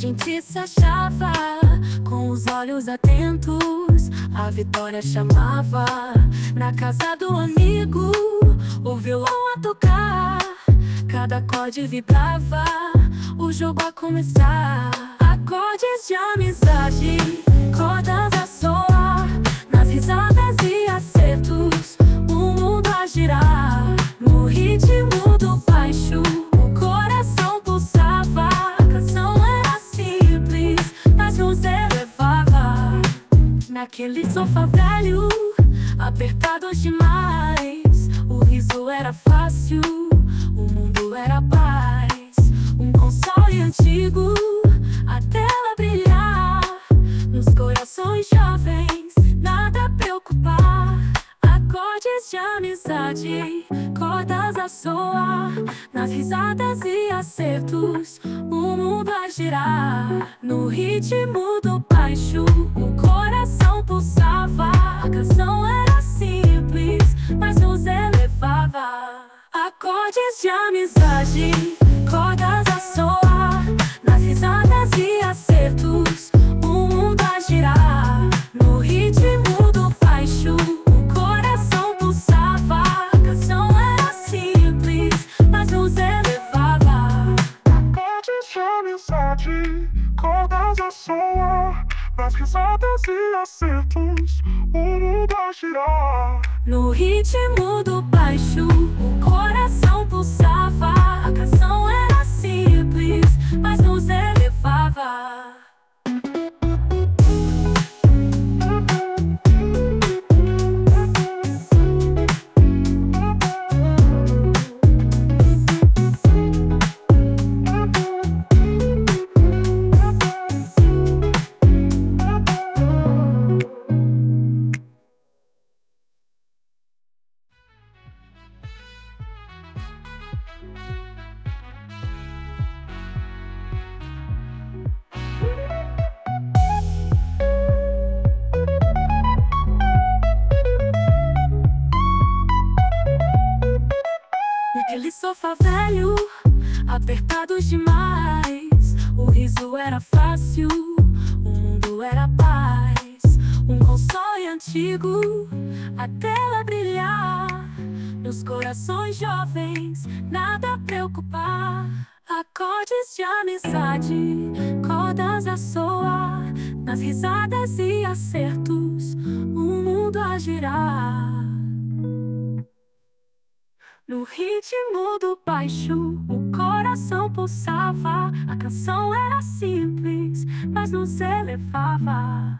gente se achava, com os olhos atentos, a vitória chamava. Na casa do amigo, o violão a tocar, cada acorde vibrava, o jogo a começar. Acordes de amizade, cordas a soar, nas risadas e acertos, o mundo a girar. No ritmo do baixo, o coração pulsava. A canção era simples, mas nos elevava. Naquele sofá velho, apertados demais, o riso era fácil, o mundo era paz. Um console antigo, a tela brilhar, nos corações jovens, nada a preocupar. Acordes de amizade, cordas a soar, nas risadas e acertos, o mundo a girar. No ritmo do baixo, o coração pulsava. A canção era simples, mas nos elevava. Acordes de amizade, cordas a soar, nas risadas e acertos, o mundo a girar. No ritmo do baixo, o coração pulsava. A canção era simples, mas nos elevava. Acordes de amizade, cordas a soar, nas risadas e acertos, o mundo a girar. No ritmo do baixo, o coração pulsava. A canção era simples, mas nos elevava. Naquele sofá velho, apertados demais, o riso era fácil, o mundo era paz. Um console antigo, a tela brilhar, nos corações jovens, nada a preocupar. Acordes de amizade, cordas a soar, nas risadas e acertos, o mundo a girar. No ritmo do baixo, o coração pulsava. A canção era simples, mas nos elevava.